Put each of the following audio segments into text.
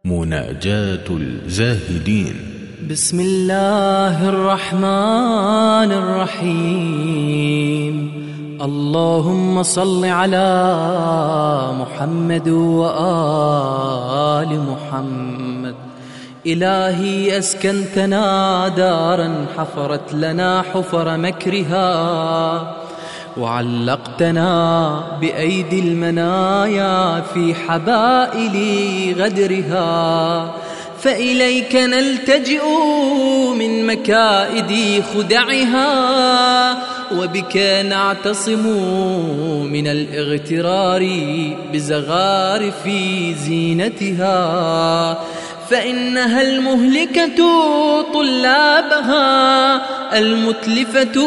مناجاة الزاهدين. بسم الله الرحمن الرحيم. اللهم صل على محمد وآل محمد. إلهي أسكنتنا دارا حفرت لنا حفر مكرها، وعلقتنا بأيدي المنايا في حبائل غدرها، فإليك نلتجئ من مكائد خدعها، وبك نعتصم من الاغترار بزغارف زينتها، فإنها المهلكة طلابها، المتلفة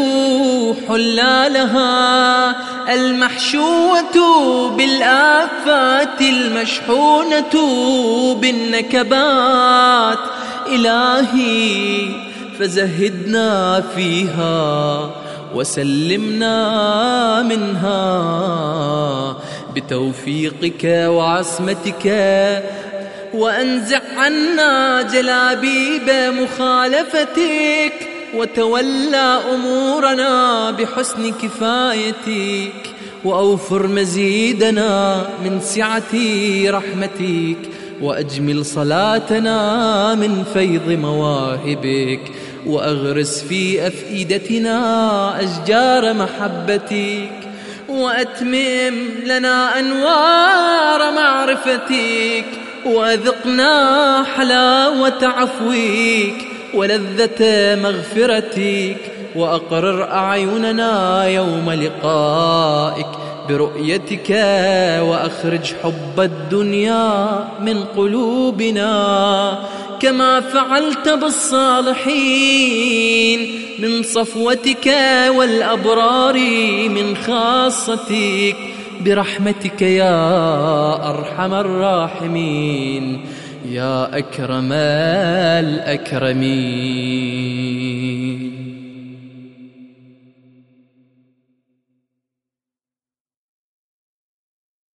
حلالها، المحشوة بالآفات، المشحونة بالنكبات. إلهي فزهدنا فيها وسلمنا منها بتوفيقك وعصمتك، وأنزع عنا جلابيب مخالفتك، وتولى أمورنا بحسن كفايتك، وأوفر مزيدنا من سعة رحمتك، وأجمل صلاتنا من فيض مواهبك، وأغرس في أفئدتنا أشجار محبتك، وأتمم لنا أنوار معرفتك، وأذقنا حلاوة عفوك ولذة مغفرتك، وأقرر أعيننا يوم لقائك برؤيتك، وأخرج حب الدنيا من قلوبنا كما فعلت بالصالحين من صفوتك والأبرار من خاصتك، برحمتك يا أرحم الراحمين يا أكرم الأكرمين.